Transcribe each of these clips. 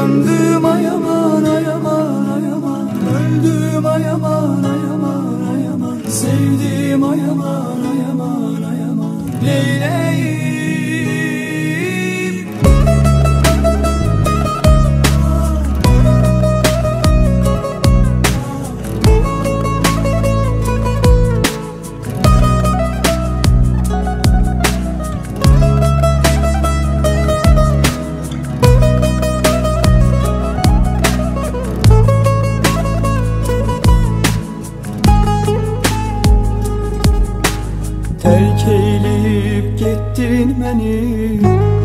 Yandım ay aman ay aman ay aman, öldüm ay aman ay aman ay aman, sevdim ay aman ay aman ay aman, neyleyim? Terk eyleyip gittin beni,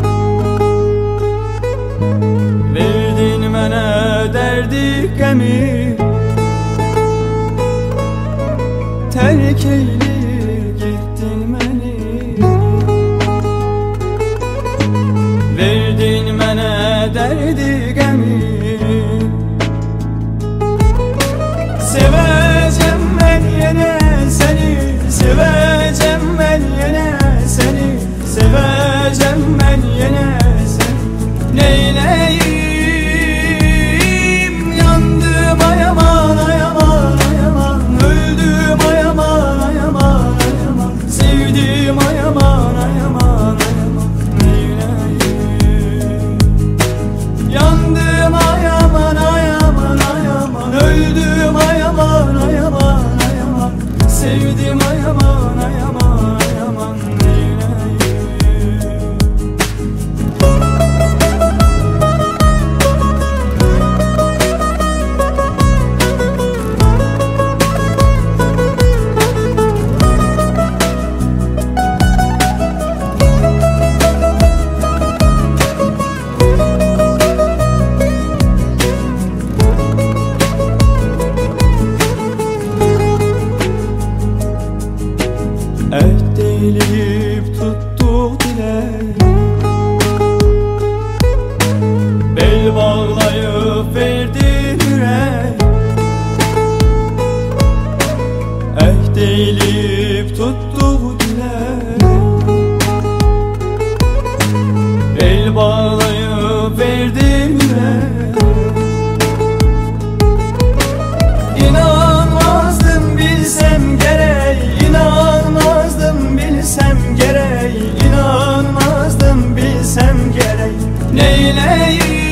verdin mənə derdi qəmi. Terk eyleyip gittin beni, verdin mənə derdi qəmi. Sevəcəm mən yenə səni, sevəcəm ben yine seni, sevəcəm ben yine seni, neyleyim? Yandım ay aman ay aman ay aman, öldüm ay aman ay aman ay aman, sevdim ay aman ay aman ay aman, neyleyim? Yandım ay aman ay aman ay aman, öldüm ay aman ay aman ay aman, sevdim ay aman ay aman. Əhd eləyib tutduq dilək, bel bağlayıb verdin ürək. Əhd eləyib tutduq dilək, bel bağlayıb verdin ürək. İnanmazdım bilsem gerek, inanmazdım bilsem gerek, inanmazdım bilsem gerek, neyleyim?